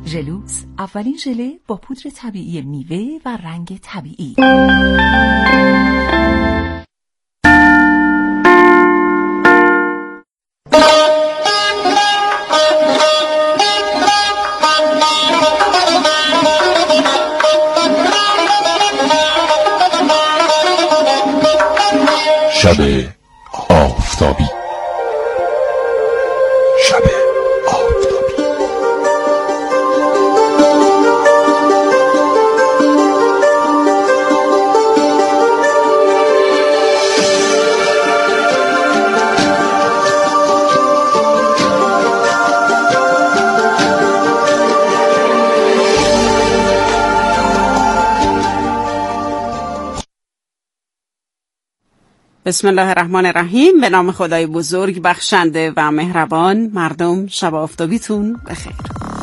ژلوس، اولین ژله با پودر طبیعی میوه و رنگ طبیعی. شب آفتابی. شب آفتابی. بسم الله الرحمن الرحیم. به نام خدای بزرگ بخشنده و مهربان. مردم شب آفتابیتون بخیر.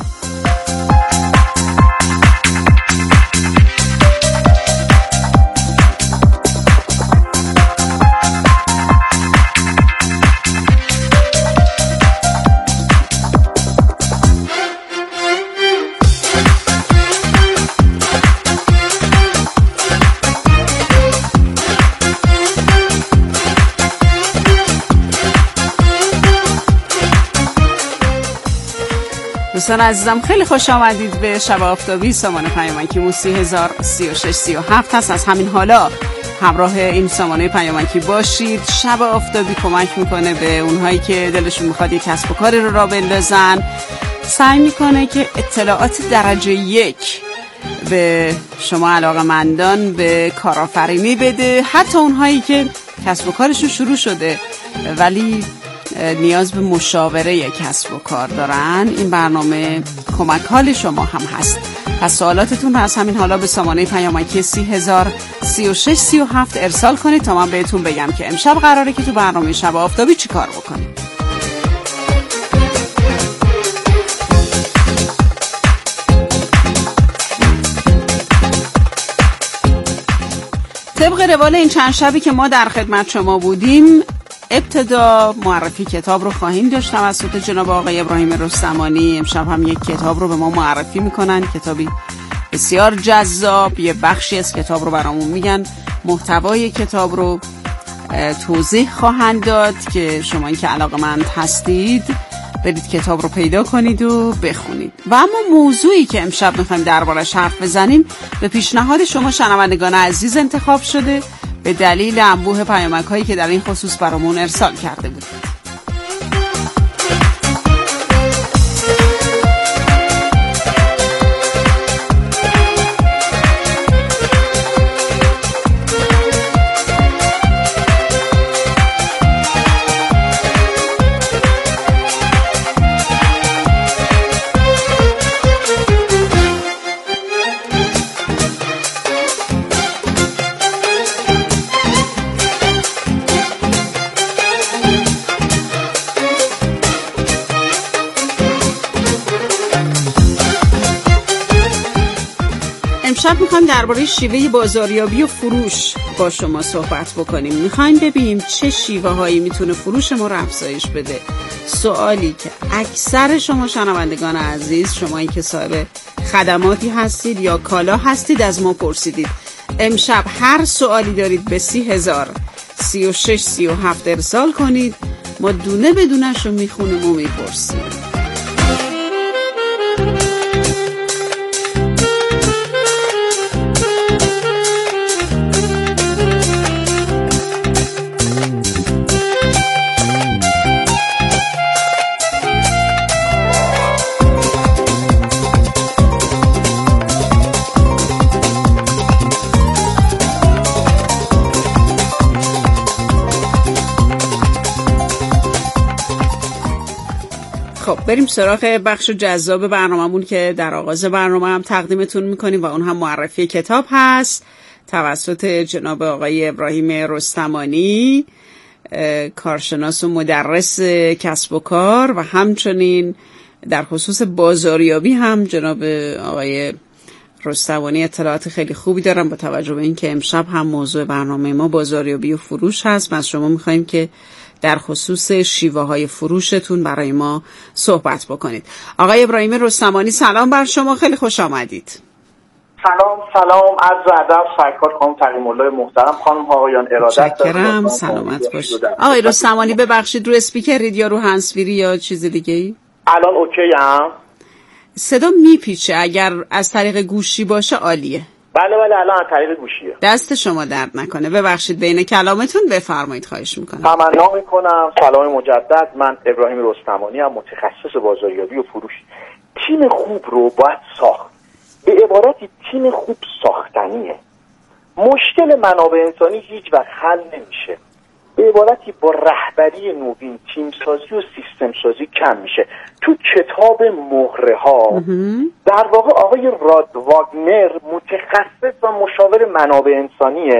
دوستان عزیزم، خیلی خوش آمدید به شب آفتابی. سامانه پیامکی مو 303637 هست. از همین حالا همراه این سامانه پیامکی باشید. شب آفتابی کمک میکنه به اونهایی که دلشون میخواد یک کسب و کاری رو راه بندازن. سعی میکنه که اطلاعات درجه 1 به شما علاقه‌مندان به کارآفرینی بده، حتی اونهایی که کسب و کارشون شروع شده ولی نیاز به مشاوره کسب و کار دارن. این برنامه کمک حال شما هم هست. پس سوالاتتون رو از همین حالا به سامانه پیامکی 303637 ارسال کنید تا من بهتون بگم که امشب قراره که تو برنامه شب آفتابی چی کار بکنیم. طبق روال این چند شبی که ما در خدمت شما بودیم، ابتدا معرفی کتاب رو خواهیم داشت توسط جناب آقای ابراهیم رستمانی. امشب هم یک کتاب رو به ما معرفی میکنن، کتابی بسیار جذاب. یه بخشی از کتاب رو برامون میگن، محتوای کتاب رو توضیح خواهند داد که شما این که علاقه‌مند هستید برید کتاب رو پیدا کنید و بخونید. و اما موضوعی که امشب میخوایم دربارش حرف بزنیم به پیشنهاد شما شنوندگان عزیز انتخاب شده به دلیل انبوه پیامک‌هایی که در این خصوص برامون ارسال کرده بود. امشب میخوایم درباره شیوه بازاریابی و فروش با شما صحبت بکنیم. میخوایم ببینیم چه شیوه هایی میتونه فروش ما رو افزایش بده. سوالی که اکثر شما شنوندگان عزیز، شمایی که صاحب خدماتی هستید یا کالا هستید، از ما پرسیدید. امشب هر سوالی دارید به 303637 ارسال کنید. ما دونه بدونش رو میخونیم و میپرسیم. خب بریم سراغ بخش جذاب برنامه‌مون که در آغاز برنامه هم تقدیمتون میکنیم و اون هم معرفی کتاب هست توسط جناب آقای ابراهیم رستمانی، کارشناس و مدرس کسب و کار، و همچنین در خصوص بازاریابی هم جناب آقای رستمانی اطلاعات خیلی خوبی دارم. با توجه به اینکه امشب هم موضوع برنامه ما بازاریابی و فروش هست، از شما میخوایم که در خصوص شیوه های فروشتون برای ما صحبت بکنید. آقای ابراهیم رستمانی سلام بر شما، خیلی خوش آمدید. سلام، عرض ادب، سرکار خانم تقیم الله محترم، خانم آقایان ارادت دارم. سلامت باشید. آقای رستمانی ببخشید رو اسپیکرید یا رو هندزفری یا چیز دیگه ای؟ الان اوکی ام؟ صدا میپیچه، اگر از طریق گوشی باشه عالیه. بله الان از طریق گوشیه. دست شما درد نکنه. ببخشید بین کلامتون بفرمایید، خواهش میکنم. تمنا میکنم. سلام مجدد. من ابراهیم رستمانی ام، متخصص بازاریابی و فروش. تیم خوب رو باید ساخت. به عبارتی تیم خوب ساختنیه. مشکل منابع انسانی هیچ وقت حل نمیشه. به عبارتی با رهبری نوین تیم سازی و سیستم سازی کم میشه. تو کتاب مهره ها در واقع آقای راد واگنر متخصص و مشاور منابع انسانیه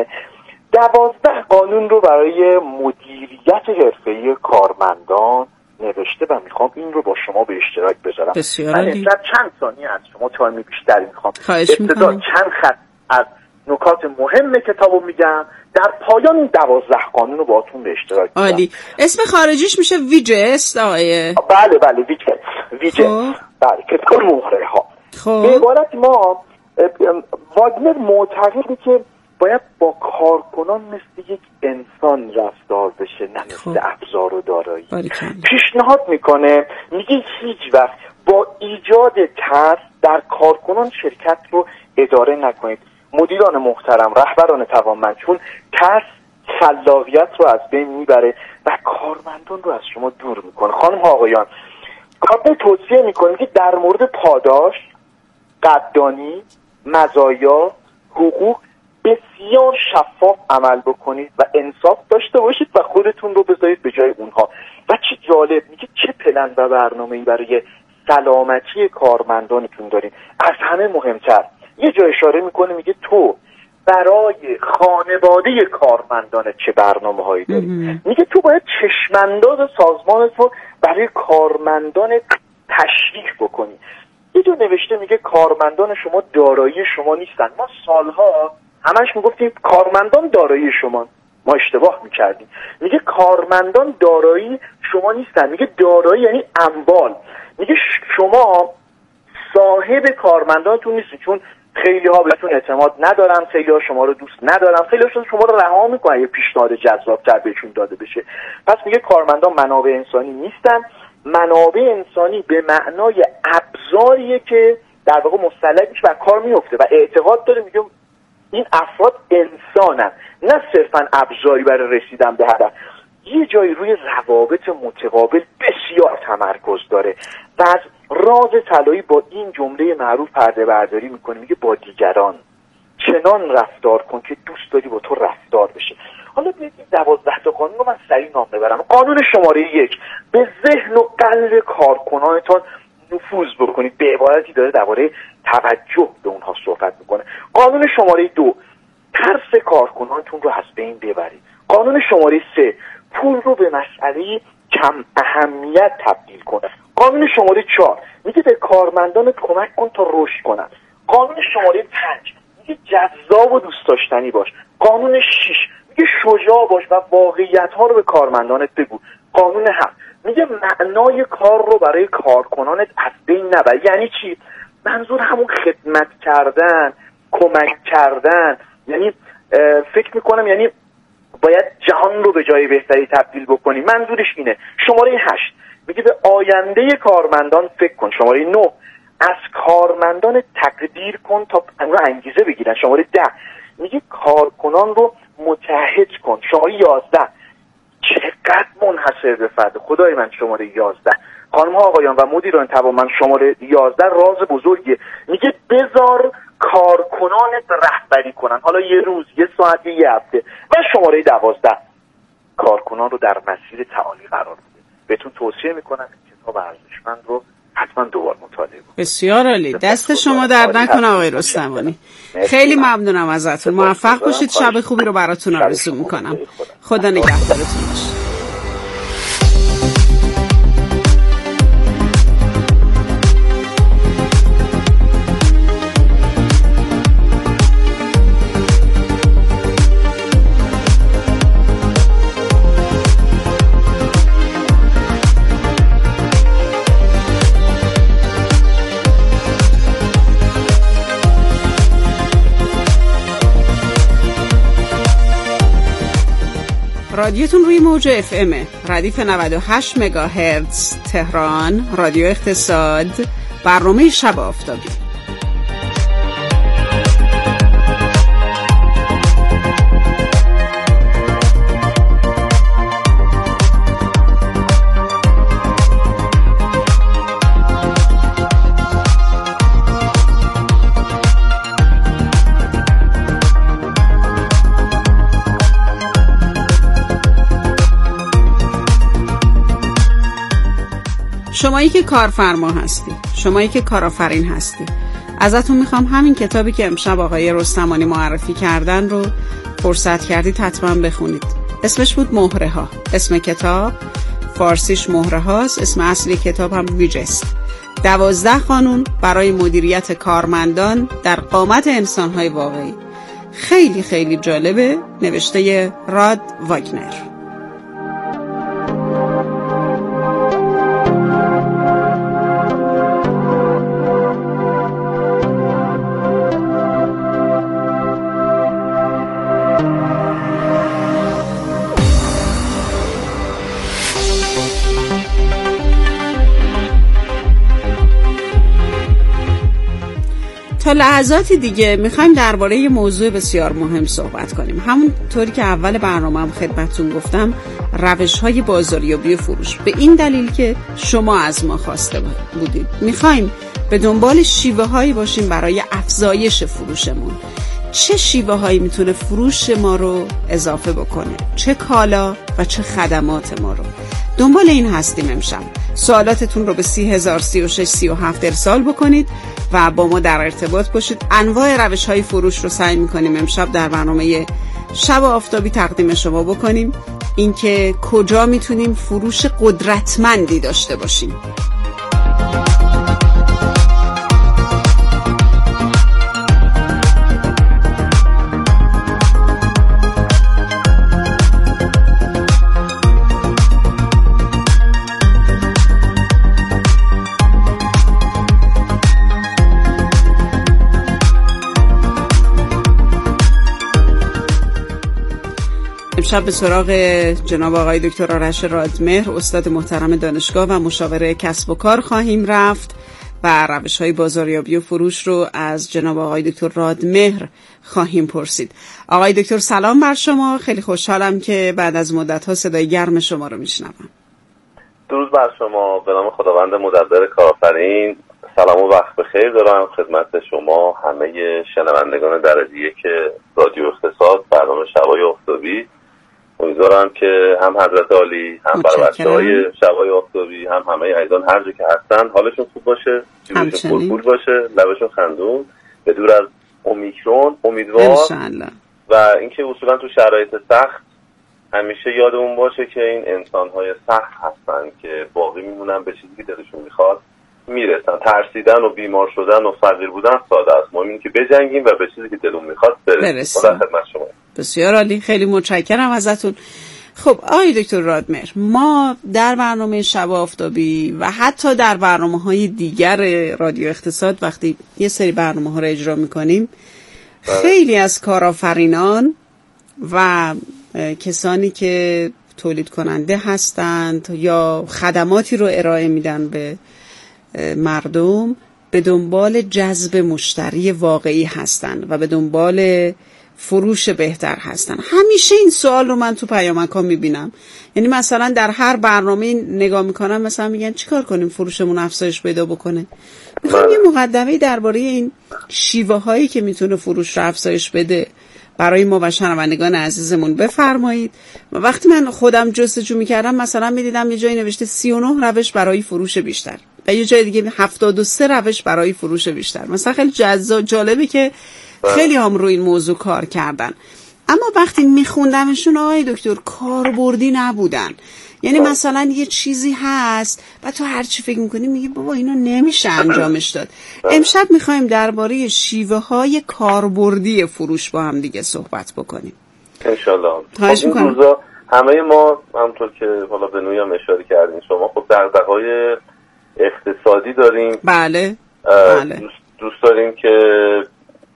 12 قانون رو برای مدیریت حرفه‌ای کارمندان نوشته و میخوام این رو با شما به اشتراک بذارم. من چند ثانیه از شما تایم بیشتری میخوام. ابتدا چند خط از نکات مهم کتابو میگم، در پایان این 12 قانون رو باهاتون به اشتراک میذارم. عالی. اسم خارجیش میشه ویجست آقای؟ بله ویجست. بله، کتاب مهره ها. به عبارت ما واگنر معتقده که باید با کارکنان مثل یک انسان رفتار بشه، نه مثل ابزار و دارایی. پیشنهاد میکنه، میگه هیچ وقت با ایجاد ترس در کارکنان شرکت رو اداره نکنید. مدیران محترم، رهبران توانمند، چون ترس خلاقیت رو از بین میبره و کارمندان رو از شما دور میکنه. خانم ها آقایان، کاربر توصیه میکنه که در مورد پاداش، قدردانی، مزایا، حقوق بسیار شفاف عمل بکنید و انصاف داشته باشید و خودتون رو بذارید به جای اونها. و چه جالب، میگه چه پلن و برنامه‌ای برای سلامتی کارمندانتون دارید. از همه مهمتر یه جای اشاره میکنه، میگه تو برای خانواده کارمندان چه برنامه‌هایی داری. میگه تو باید چشمانداز سازمانت رو برای کارمندان تشریح بکنی. یه جا نوشته میگه کارمندان شما دارایی شما نیستن. ما سالها همش میگفتیم کارمندان دارایی شما، ما اشتباه میکردیم. میگه کارمندان دارایی شما نیستن، میگه دارایی یعنی اموال. میگه شما صاحب کارمندانتون نیستید، چون خیلی ها بهتون اعتماد ندارن، خیلی ها شما رو دوست ندارن، خیلی ها شما رو رها میکنن یه پیشنهاد جذاب‌تر بهشون داده بشه. پس میگه کارمندان منابع انسانی نیستن. منابع انسانی به معنای ابزاریه که در واقع مسلط میشه و کار میفته و اعتقاد داره، میگه این افراد انسانن، نه صرفا ابزاری برای رسیدن به هدف. یه جایی روی روابط متقابل بسیار تمرکز داره و از راز طلایی با این جمله معروف پرده برداری میکنه، میگه با دیگران چنان رفتار کن که دوست داری با تو رفتار بشه. حالا بیایید این 12 تا قانون رو من سریع نام ببرم. قانون شماره 1، به ذهن و قلب کارکنانتان نفوذ بکنید. به عبارتی داره درباره توجه به اونها صحبت میکنه. قانون شماره 2، ترس کارکنانتون رو از بین ببرید. قانون شماره 3، پول رو به مسئله کم اهمیت تبدیل کنه. قانون شماره 4، میگه به کارمندانت کمک کن تا رشد کنن. قانون شماره 5، میگه جذاب و دوست داشتنی باش. قانون 6، میگه شجاع باش و واقعیت ها رو به کارمندانت بگو. قانون 7، میگه معنای کار رو برای کارکنانت از بین نبر. یعنی چی؟ منظور همون خدمت کردن، کمک کردن، یعنی فکر میکنم یعنی باید جهان رو به جای بهتری تبدیل بکنی. منظورش اینه. شماره 8 میگه به آینده کارمندان فکر کن. شماره 9، از کارمندان تقدیر کن تا اونا انگیزه بگیرن. شماره 10 میگه کارکنان رو متحد کن. شماره 11، چقدر منحصر به فرد. خدای من شماره 11. خانم ها آقایان و مدیران توانمند، شماره 11 راز بزرگیه. میگه بذار کارکنانت رهبری کنن، حالا یه روز، یه ساعت، یه هفته. و شماره 12، کارکنان رو در مسیر تعالی قرار بده. بهتون توصیه میکنم کتاب ارزشمند رو حتما دوبار مطالعه کنید. بسیار عالی. دست شما درد نکنه آقای رستمانی. خیلی ممنونم ازتون. موفق باشید. شب خوبی رو براتون آرزو میکنم. خدا نگهدارتون باشه. رادیوتون روی موج FM ردیف 98 مگاهرتز تهران، رادیو اقتصاد، برنامه شب آفتابی. شمایی که کارفرما هستی، شمایی که کارآفرین هستی، ازتون میخوام همین کتابی که امشب آقای رستمانی معرفی کردن رو فرصت کردید حتما بخونید. اسمش بود مهره ها. اسم کتاب فارسیش مهره هاست، اسم اصلی کتاب هم ویجست. 12 قانون برای مدیریت کارمندان در قامت انسان‌های واقعی. خیلی خیلی جالبه، نوشته راد واگنر. تا لحظاتی دیگه میخوایم درباره یه موضوع بسیار مهم صحبت کنیم. همون طوری که اول برنامه هم خدمتتون گفتم، روش‌های بازاریابی و فروش. به این دلیل که شما از ما خواسته بودید. میخوایم به دنبال شیوه‌هایی باشیم برای افزایش فروشمون. چه شیوه‌هایی میتونه فروش ما رو اضافه بکنه؟ چه کالا و چه خدمات ما رو؟ دنبال این هستیم امشب. سوالاتتون رو به 30,036,37 ارسال بکنید و با ما در ارتباط باشید. انواع روش‌های فروش رو سعی می‌کنیم امشب در برنامه شب آفتابی تقدیم شما بکنیم. اینکه کجا میتونیم فروش قدرتمندی داشته باشیم. امشب به سراغ جناب آقای دکتر آرش رادمهر، استاد محترم دانشگاه و مشاور کسب و کار خواهیم رفت و روش‌های بازاریابی و فروش رو از جناب آقای دکتر رادمهر خواهیم پرسید. آقای دکتر سلام بر شما، خیلی خوشحالم که بعد از مدت‌ها صدای گرم شما رو میشنوم. درود بر شما، به نام خداوند مدبر کارآفرین. سلام و وقت بخیر دارم خدمت شما همه شنوندگان درجه یک رادیو اقتصاد، برنامه شبای آفتابی. امیدوارم که هم حضرت عالی، هم برای بچه‌های شبای آفتابی، هم همه عزیزان هر جا که هستن حالشون خوب باشه، جیبشون پرپول باشه، لبشون خندون، به دور از اومیکرون امیدوار. و اینکه اصولا تو شرایط سخت همیشه یادمون باشه که این انسان‌های سخت هستن که باقی میمونن به چیزی که دلشون میخواد میرسن. ترسیدن و بیمار شدن و فقیر بودن ساده است، مهم اینه که بجنگیم و به چیزی که دلمون میخواد برسیم. خدا خدمت شما. بسیار عالی، خیلی متشکرم ازتون. خب آقای دکتر رادمهر، ما در برنامه شب آفتابی و حتی در برنامه‌های دیگر رادیو اقتصاد وقتی یه سری برنامه‌ها رو اجرا می‌کنیم، خیلی از کارآفرینان و کسانی که تولید کننده هستند یا خدماتی رو ارائه میدن به مردم به دنبال جذب مشتری واقعی هستند و به دنبال فروش بهتر هستن. همیشه این سوال رو من تو پیامک‌ها میبینم. یعنی مثلا در هر برنامه نگاه میکنم، مثلا میگن چیکار کنیم فروشمون افزایش پیدا بکنه. میخوام یه مقدمه درباره این شیوه هایی که میتونه فروش رو افزایش بده برای ما و شنوندگان عزیزمون بفرمایید. و وقتی من خودم جستجو میکردم مثلا میدیدم یه جایی نوشته 39 روش برای فروش بیشتر و یه جای دیگه 73 روش برای فروش بیشتر. مثلا خیلی جالبه که خیلی هم روی این موضوع کار کردن، اما وقتی میخوندمشون آقای دکتر کاربردی نبودن. یعنی مثلا یه چیزی هست و تو هر چی فکر میکنی میگی بابا اینو نمیشه انجامش داد. امشب میخوایم درباره شیوه های کاربردی فروش با هم دیگه صحبت بکنیم انشالله. این روزا همه ما همونطور که حالا به نوعی هم اشاره کردین شما، خب دغدغه‌های اقتصادی داریم. بله. دوست داریم که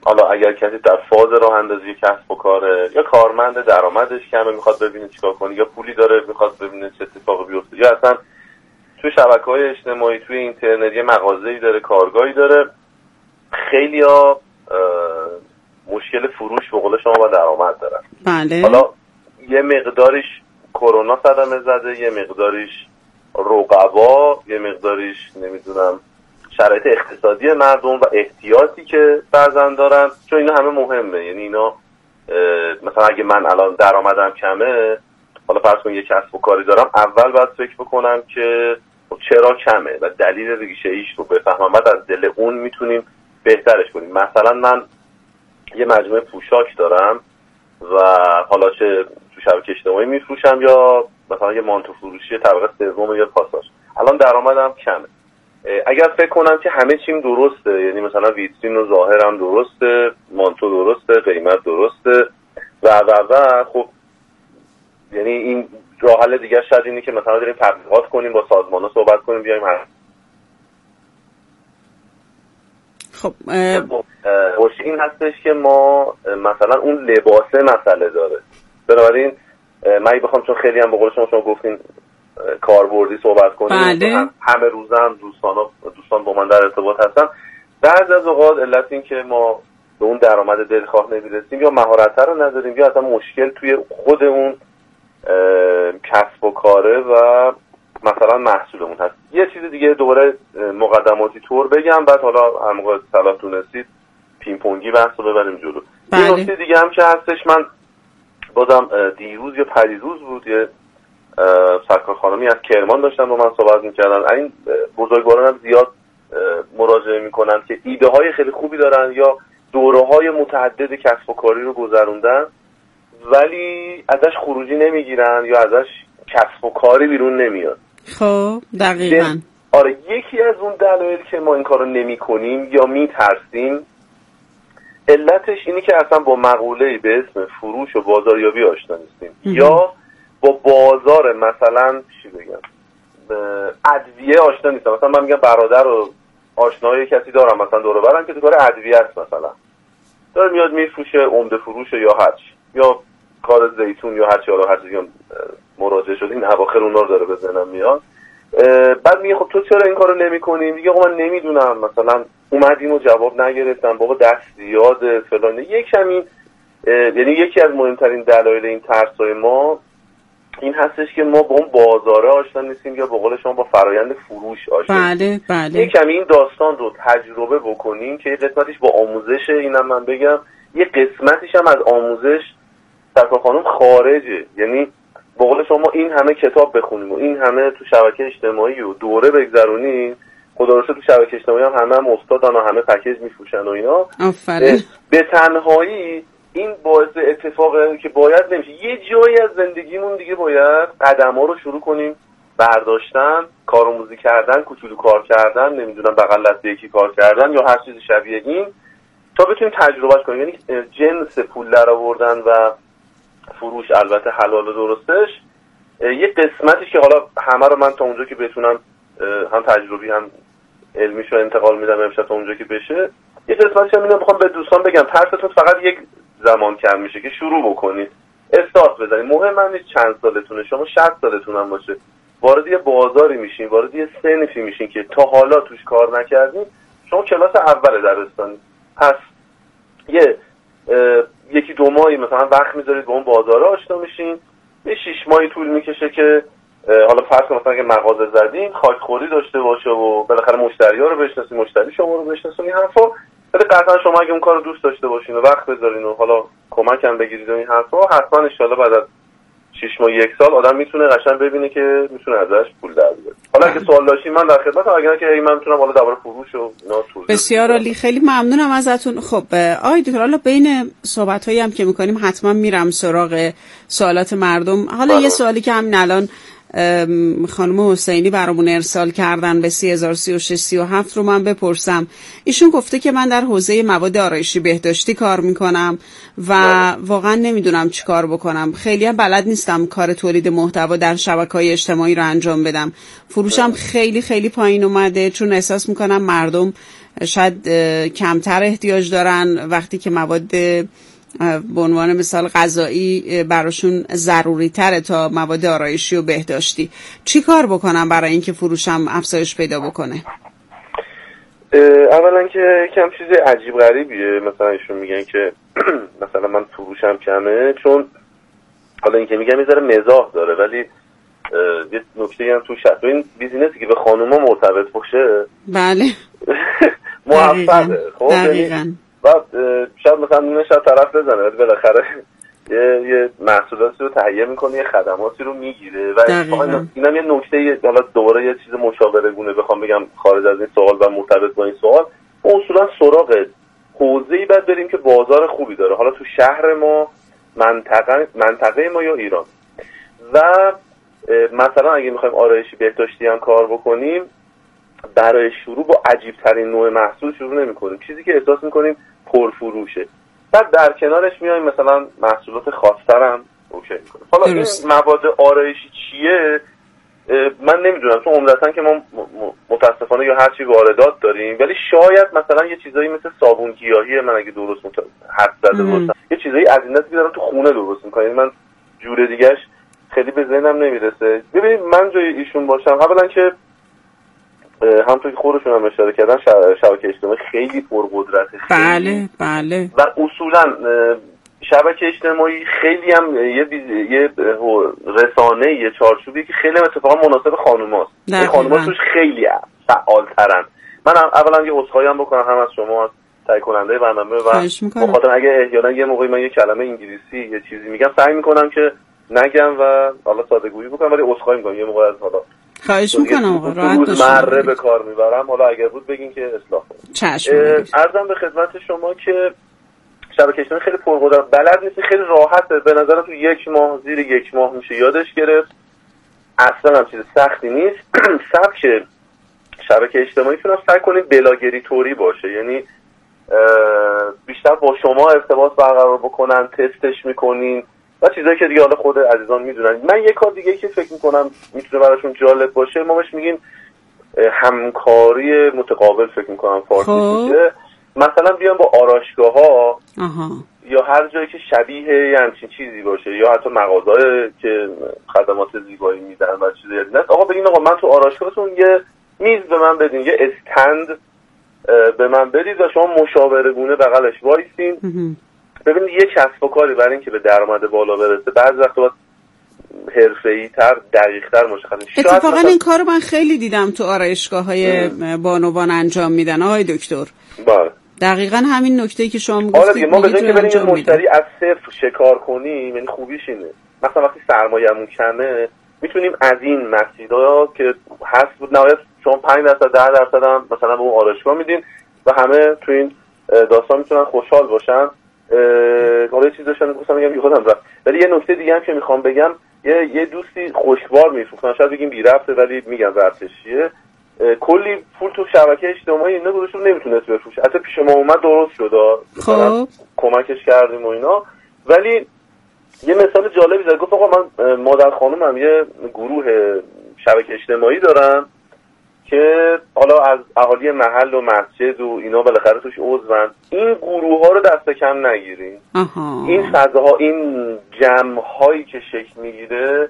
حالا اگر کسی در فاز راه اندازی کسب و کاره یا کارمند درآمدش کمه میخواد ببینه چیکار کنه، یا پولی داره میخواد ببینه چه اتفاقی بیفته، یا اصلا توی شبکه‌های اجتماعی توی اینترنت یه مغازه‌ای داره، کارگاهی داره، خیلی‌ها مشکل فروش به قول شما با درآمد دارن. بله. حالا یه مقداریش کرونا صدمه زده، یه مقداریش رقبا، یه مقداریش نمیدونم شرایط اقتصادی مردم و احتیاطی که بعضن دارن، چون اینا همه مهمه. یعنی اینا مثلا اگه من الان درآمدم کمه، حالا فرض کن یه کسب و کاری دارم، اول باید فکر بکنم که چرا کمه و دلیل ریشه ایش رو بفهمم، بعد از دل اون میتونیم بهترش کنیم. مثلا من یه مجموعه پوشاک دارم و حالا چه تو شبکه اجتماعی میفروشم یا مثلا یه مانتو فروشی طبقه سوم یا پاساژ، الان درآمدم کمه. اگر فکر کنم که همه چیم درسته، یعنی مثلا ویترین و ظاهرم درسته، مانتو درسته، قیمت درسته و خب یعنی این راه حل دیگه شاید اینه که مثلا داریم تبلیغات کنیم، با سازمان‌ها صحبت کنیم، بیایم خب این هستش که ما مثلا اون لباسه مسئله داره. بنابراین من بخوام، چون خیلی هم به قول شما گفتین کاربردی صحبت کنیم، بله. همه روزم دوستان با من در ارتباط هستن، بعضی از اوقات علت این که ما به اون درآمد دلخواه نمیرسیم یا مهارت رو نداریم یا اصلا مشکل توی خود اون کسب و کاره و مثلا محصولمون هست. یه چیز دیگه دوباره مقدماتی طور بگم، بعد حالا هر موقع صلاح دونستید پینگ پونگی بحث رو ببریم جلو. بله. یه نکته دیگه هم که هستش، من بازم دیروز یا پریروز بود یه سرکار خانمی از کرمان داشتن با من صحبت میکردن. این بزرگواران هم زیاد مراجعه میکنن که ایده های خیلی خوبی دارن یا دوره های متعدد کسب و کاری رو گذروندن ولی ازش خروجی نمیگیرن یا ازش کسب و کاری بیرون نمیاد. خب دقیقاً. آره، یکی از اون دلایل که ما این کارو نمی‌کنیم یا میترسیم علتش اینی که اصلا با مقوله‌ای به اسم فروش و بازاریابی آشنا نیستیم یا با بازار مثلا چی بگم ادویه آشنا نیستم. مثلا من میگم برادر و آشنای کسی دارم مثلا دور و برم که تو کار ادویه است، مثلا داره میاد میفروشه، عمده فروشه یا هرچی، یا کار زیتون یا هرچی، حالا هر چیزی مراجعه شده این اواخر اونا رو داره بزنم میاد. بعد میگه خب تو چرا این کارو نمی‌کنی؟ میگه من نمیدونم، مثلا اومدیم و جواب نگرفتم، بابا دست زیاده فلان. یعنی یکی از مهمترین دلایل این ترسای ما این هستش که ما با اون بازاره آشنا نیستیم یا به قول شما با فرایند فروش آشنا نیستیم. بله. یک کمی این داستان رو تجربه بکنیم که یه قسمتش با آموزشه، اینم من بگم یه قسمتش هم از آموزش سرکار خانم خارجه. یعنی به قول شما این همه کتاب بخونیم و این همه تو شبکه اجتماعی و دوره بگذرونیم، خدا رو شکر تو شبکه اجتماعی هم استادان و همه پکیج میفروشن و اینا. به تنهایی این باعث اتفاقی که باید نمیشه. یه جایی از زندگیمون دیگه باید قدم‌ها رو شروع کنیم برداشتن، کارآموزی کردن، کوچولو کار کردن، نمیدونم بغل دست یکی کار کردن یا هر چیز شبیه این، تا بتونیم تجربهش کنیم. یعنی جنس پول درآوردن و فروش البته حلال و درستش یه قسمتیش که حالا همه رو من تا اونجا که بتونم هم تجربی هم علمیشو انتقال میدم امشب تا اونجا که بشه. یه قسمتش هم اینو بخوام به دوستان بگم، ترستون فقط یک زمان کم میشه که شروع بکنید، استارت بزنید. مهم من نیست چند سالتونه، شما 60 سالتون هم باشه، وارد یه بازاری میشین، وارد یه صنفی میشین که تا حالا توش کار نکردین. شما کلاس اول دبستانی، پس یکی دو ماهی مثلا وقت میذارید با اون بازار آشنا میشین. یه 6 ماهی طول میکشه که حالا فرض کن مثلا که مغازه زدین خاکخوری داشته باشه و بالاخره مشتری‌ها رو بشناسین، مشتری شما رو بشناسین، این حرفا. ولی قطعا شما اگه اون کارو دوست داشته باشین و وقت بذارین و حالا کمک هم بگیرید و این حرفا، حتما ان شاءالله بعد از 6 ماه 1 سال آدم میتونه قشنگ ببینه که میتونه ازش پول در بیاره. حالا اگه سوال داشتین من در خدمتم، اگر که من میتونم حالا درباره فروش و اینا توضیح بدم. بسیار عالی، خیلی ممنونم ازتون. خب آقای دکتر، حالا بین صحبت‌هایی هم که می‌کنیم حتما میرم سراغ سوالات مردم. حالا یه سوالی که همین الان خانم حسینی برامون ارسال کردن به 303637 رو من بپرسم. ایشون گفته که من در حوزه مواد آرایشی بهداشتی کار میکنم و واقعا نمیدونم چی کار بکنم. خیلی هم بلد نیستم کار تولید محتوا در شبکه‌های اجتماعی رو انجام بدم. فروشم خیلی خیلی پایین اومده چون احساس میکنم مردم شاید کمتر احتیاج دارن وقتی که مواد به عنوان مثال غذایی براشون ضروری تره تا مواد آرایشی و بهداشتی. چی کار بکنم برای اینکه فروشم افزایش پیدا بکنه؟ اولا که کم چیز عجیب غریبیه. مثلا ایشون میگن که مثلا من فروشم کمه، چون حالا این که میگم میذاره مزاح داره، ولی یه نکته هم توش هست. این بیزینسی که به خانوما مرتبط باشه بله موفقه. خب دقیقاً. بعد شاید مثلا اون شاید طرف بزنه، ولی بالاخره یه محصولاتی رو تهیه میکنه، یه خدماتی رو میگیره. و اینم یه نکته، حالا دوباره یه چیز مشابه گونه بخوام بگم خارج از این سوال و مرتبط با این سوال، اصولا سراغ حوزه‌ای باید بریم که بازار خوبی داره، حالا تو شهر ما، منطقه ما یا ایران. و مثلا اگه میخوایم آرایشی بهداشتی هم کار بکنیم، برای شروع با عجیب ترین نوع محصول شروع نمی کنیم، چیزی که احساس میکنیم پرفروشه. بعد در کنارش میایم مثلا محصولات خاص‌تر هم اوکی میکنیم. حالا این مواد آرایشی چیه من نمیدونم، چون عمدتاً که ما متاسفانه یا هر چی واردات داریم، ولی شاید مثلا یه چیزایی مثل صابون گیاهی، من اگه درست حد زده باشم، یه چیزایی از این دست که دارن تو خونه درست میکنن، من جور دیگه‌اش خیلی به ذهنم نمیرسه. ببینید من جای ایشون باشم، اولا که همونطور که خودشون هم اشاره کردن شبکه اجتماعی خیلی پرقدرته. بله بله. و اصولا شبکه اجتماعی خیلی هم یه رسانه، یه چارچوبی که خیلی اتفاقا مناسب خانوماست. خانوما توش خیلی فعال‌ترن. من اولا یه عذرخواهی هم بکنم هم از شما، از تهیه کننده برنامه، و بخاطر اگه احیانا یه موقعی من یه کلمه انگلیسی یه چیزی میگم سعی میکنم که نگم و حالا ساده‌گویی بکنم، ولی عذرخواهی میکنم یه موقع از حالا خواهش میکنم آقا، راحت باشید. مره به کار میبرم، حالا اگر بود بگین که اصلاح کنم. چشم. عرضم به خدمت شما که شبکه اجتماعی خیلی پرقدرت، بلد نیست، خیلی راحته. به نظرم تو 1 ماه، زیر 1 ماه میشه یادش گرفت. اصلا هم چیز سختی نیست. سبک شبکه اجتماعی تون سعی کنید بلاگری توری باشه، یعنی بیشتر با شما ارتباط برقرار بکنن، تستش میکنین و چیزایی که دیگه حالا خود عزیزان میدونن. من یه کار دیگه که فکر میکنم میتونه براشون جالب باشه، ما بهش میگیم همکاری متقابل، فکر میکنم فارسی میشه. مثلا بیان با آرایشگاه‌ها یا هر جایی که شبیه همچین چیزی باشه، یا حتی مغازه‌ای که خدمات زیبایی میدن و چیزایی از این دست، آقا بگین آقا من تو آرایشگاهتون یه میز به من بدین، یه استند به من بدید و شما مشاوره گونه بغلش وایسین. ببینید یه کسب و کاری برای اینکه به درآمد بالا برسه بعضی وقتا باید حرفه‌ای‌تر، دقیق‌تر مشخص. اتفاقا این کارو من خیلی دیدم تو آرایشگاه‌های بانوان انجام میدن آقای دکتر. بله. دقیقاً همین نکته‌ای که شما میگفتید. آره دیگه، ما به جای که بریم مشتری از صفر شکار کنیم، یعنی خوبیش اینه مثلا وقتی سرمایه‌مون کمه میتونیم از این مسیرها که هست بود نهایت شما 5% 10% هم مثلا به اون آرایشگاه میدین و همه تو این داستان میتونن خوشحال باشن. حالا یه چیز داشتم گفتم یادم رفت، ولی یه نکته دیگه هم که میخوام بگم، یه دوستی خوشبار میفروختن، شاید بگیم بی ربطه ولی میگم ورزشیه، کلی پول تو شبکه اجتماعی اینا گذاشت، نمیتونست بفروشه. حتی پیش ما اومد درست شد، خب کمکش کردیم و اینا. ولی یه مثال جالبی زد، گفت آقا من مادر خانومم یه گروه شبکه اجتماعی دارن که حالا از اهالی محل و مسجد و اینا بالاخره توش عضون، این گروه ها رو دست کم نگیرین. این فضاها، این جمع هایی که شکل میگیره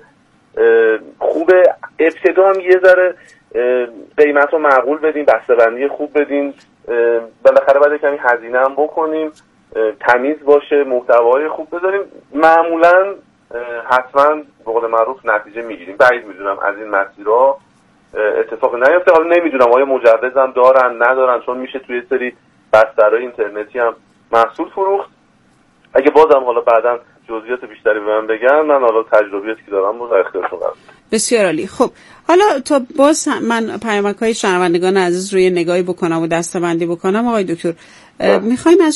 خوبه. ابتدا هم یه ذره قیمت رو معقول بدین، بسته‌بندی خوب بدین، بالاخره باید کمی هزینه هم بکنیم، تمیز باشه، محتوای خوب بذاریم، معمولا حتما به قول معروف نتیجه میگیریم. بعید میدونم از این مسیرها اتفاق نیفته. حالا نمیدونم آیا مجوز هم دارن ندارن، چون میشه توی سری بسترهای اینترنتی هم محصول فروخت. اگه بازم حالا بعداً جزئیات بیشتری به من بگن، من حالا تجربیاتی که دارم رو اختیارشون قرار میدم. بسیار عالی. خب حالا تا باز من پیامک‌های شنوندگان عزیز روی نگاهی بکنم و دسته‌بندی بکنم آقای دکتر، میخوایم از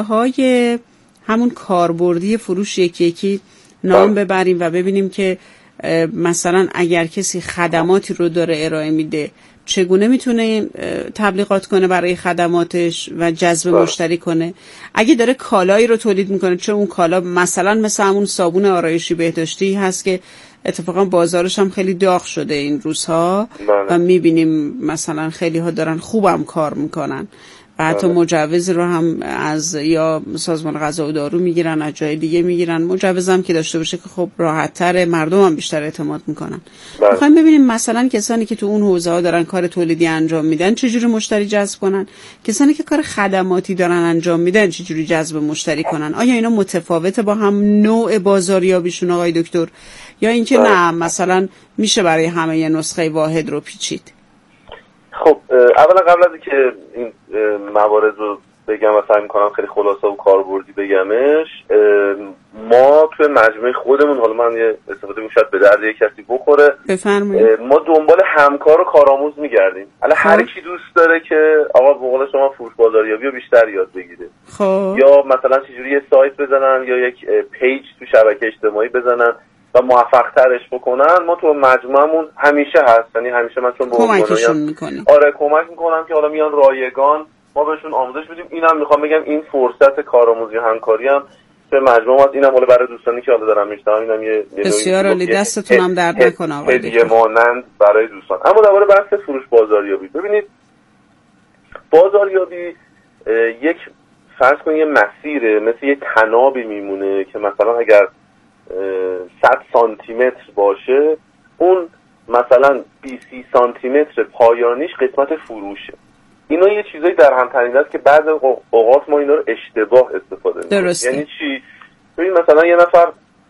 شیوه‌های همون کاربردی فروش یکی یکی نام ببریم و ببینیم که مثلا اگر کسی خدماتی رو داره ارائه میده چگونه میتونه تبلیغات کنه برای خدماتش و جذب مشتری کنه؟ اگه داره کالایی رو تولید میکنه، چون اون کالا مثلا مثل همون صابون آرایشی بهداشتی هست که اتفاقا بازارش هم خیلی داغ شده این روزها و میبینیم مثلا خیلی ها دارن خوبم کار میکنن و حتی مجوز رو هم از یا سازمان غذا و دارو میگیرن، از جای دیگه میگیرن. مجوز هم که داشته باشه که خب راحت تره، مردم هم بیشتر اعتماد میکنن. میخوایم ببینیم مثلا کسانی که تو اون حوزه ها دارن کار تولیدی انجام میدن چجوری مشتری جذب کنن، کسانی که کار خدماتی دارن انجام میدن چجوری جذب مشتری کنن. آیا اینا متفاوته با هم نوع بازاریابیشون آقای دکتر، یا اینکه نه مثلا میشه برای همه یه نسخه واحد رو پیچید؟ خب اولا قبل از اینکه این موارد رو بگم و سعی می‌کنم خیلی خلاصه و کاربردی بگمش، ما توی مجموعه خودمون، حالا من یه استفاده می‌کنم به درد یک کسی بخوره، بفرمایید، ما دنبال همکار و کارآموز می‌گردیم. الان هر کی دوست داره که آقا به قول شما فروش بازاریابی رو بیشتر یاد بگیره، یا مثلا چجوری یه سایت بزنن یا یک پیج تو شبکه اجتماعی بزنن و موفق ترش بکنن، ما تو مجموعمون همیشه هست. یعنی همیشه من چون کمکشون میکنیم. آره کمک میکنم که حالا میان رایگان ما بهشون آموزش میدیم. اینم میخوام بگم این فرصت کارآموزی و همکاری هم به مجموعه هست. اینم حالا برای دوستانی که حالا دارم میشنم، اینم یه بسیار عالی، دستتون هم درد نکنه آقا، هدیه مانند برای دوستان. اما درباره بحث فروش بازاریابی، ببینید بازاریابی یک فرض کنید یه مسیره، مثل یه تنابی میمونه که مثلا اگر 100 سانتی متر باشه، اون مثلا 20 سانتی متر پایانیش قسمت فروشه. اینا یه چیزایی در هم تنیده است که بعضی اوقات ما اینا رو اشتباه استفاده می‌کنیم. یعنی چی؟ ببین مثلا یه نفر،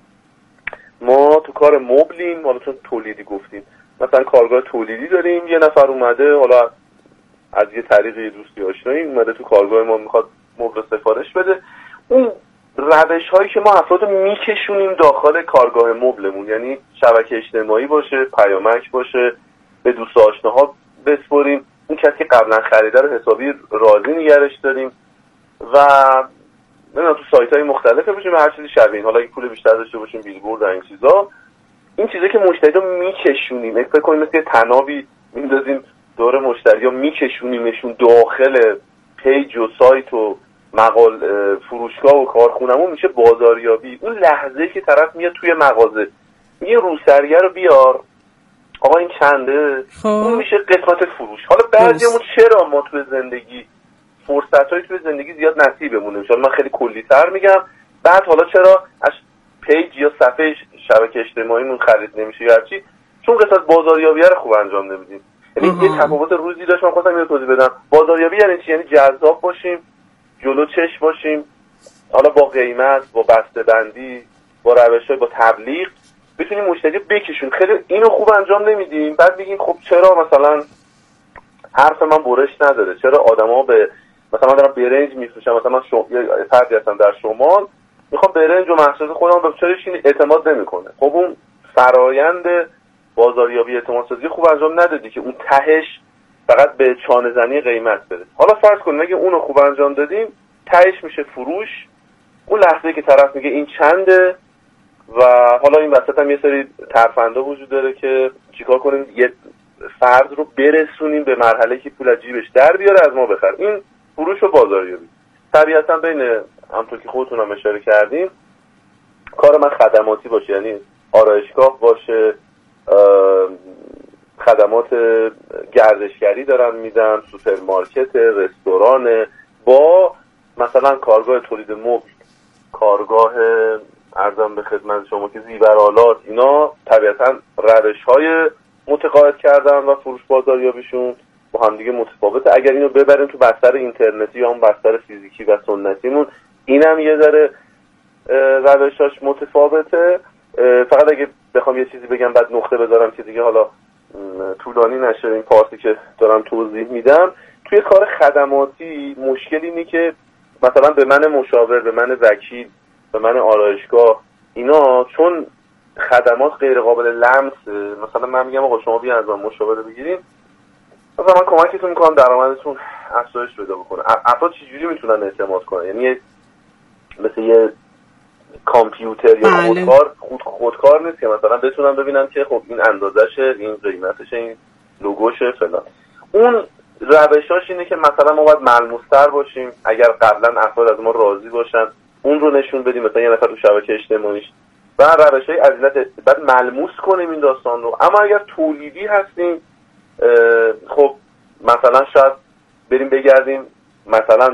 ما تو کار مبلیم، حالا چون تولیدی گفتیم، مثلا کارگاه تولیدی داریم، یه نفر اومده حالا از یه طریق یه دوستی آشنایی اومده تو کارگاه ما میخواد مبل سفارش بده. اون روش هایی که ما افراد میکشونیم داخل کارگاه مبلمون، یعنی شبکه اجتماعی باشه، پیامک باشه، به دوست آشناها بسپریم، اون کسی که قبلا خریده رو حسابی راضی نگرش داریم و نمیدونم تو سایت های مختلفه باشیم هر چیزی شبیه، حالا اگه پول بیشتر داشته باشیم بیلبورد این چیزا، این چیزایی که مشتری رو میکشونیم، فکر کنیم مثل تنابی میندازیم دور مشتری ها، میکشونیمشون داخل پیج و سایت و مقال فروشگاه و کارخونمون، میشه بازاریابی. اون لحظه که طرف میاد توی مغازه میگه روسریه رو بیار، آقا این چنده، اون میشه قسمت فروش. حالا بعضیمون چرا ما توی زندگی فرصتایی توی زندگی زیاد نصیبمون نمیشه، من خیلی کلی‌تر میگم، بعد حالا چرا از پیج یا صفحه شبکه اجتماعیمون خرید نمیشه یا هرچی، چون قسمت بازاریابی رو خوب انجام نمیدیم. یعنی یه تفاوت روزی داشت، من خواستم اینو توضیح بدم. بازاریابی یعنی چی؟ یعنی جذاب باشیم، جلو چشم باشیم، حالا با قیمت، با بسته‌بندی، با روش‌های، با تبلیغ بتونیم مشتری بکشون. خیلی اینو خوب انجام نمیدیم، بعد بگیم خب چرا مثلا حرف من برش نداره، چرا آدما به مثلا من دارم برنج میفروشم، مثلا من یه فردی هستم در شمال میخوام برنج و محصول خودم به چرا این اعتماد نمیکنه. خب اون فرایند بازاریابی اعتماد سازی خوب انجام ندادی که اون تهش فقط به چانه زنی قیمت بده. حالا فرض کنیم اگه اونو خوب انجام دادیم، تهش میشه فروش. اون لحظه که طرف میگه این چنده و حالا این وسط هم یه سری ترفنده وجود داره که چیکار کنیم یه فرد رو برسونیم به مرحله که پول از جیبش در بیاره از ما بخره. این فروش و بازاریابی. طبیعتا بین همونطور که خودتون هم اشاره کردین کار من خدماتی باشه، یعنی آرایشگاه باشه، خدمات گردشگری دارم میدم، سوپرمارکت، رستوران، با مثلا کارگاه تولید مبل، کارگاه ارزم به خدمت شما که زیورآلات، اینا طبیعتا روش‌های متقاعد کردن و فروش بازاریابیشون با هم دیگه متفاوته. اگر اینو ببریم تو بستر اینترنتی یا اون بستر فیزیکی و سنتیمون، اینم یه ذره روشاش متفاوته. فقط اگه بخوام یه چیزی بگم بعد نقطه بذارم که دیگه حالا طولانی نشه این پارتی که دارم توضیح میدم، توی کار خدماتی مشکل اینه که مثلا به من مشاور، به من وکیل، به من آرایشگاه، اینا چون خدمات غیر قابل لمس، مثلا من میگم آقا شما بیاین از من مشاوره بگیرین، مثلا من کمکتون میکنم درآمدتون افزایش پیدا بکنه. افراد چجوری میتونن اعتماد کنن؟ یعنی مثل یه کامپیوتر یا خودکار نیست که مثلا بتونم ببینم که خب این اندازشه، این قیمتشه، این لوگوشه فلان. اون روشاش اینه که مثلا ما باید ملموس‌تر باشیم، اگر قبلا افراد از ما راضی باشن اون رو نشون بدیم، مثلا یه نفر تو شبکه اجتماعیش و روش‌های از این بعد ملموس کنیم این داستان رو. اما اگر تولیدی هستیم خب مثلا شاید بریم بگردیم مثلا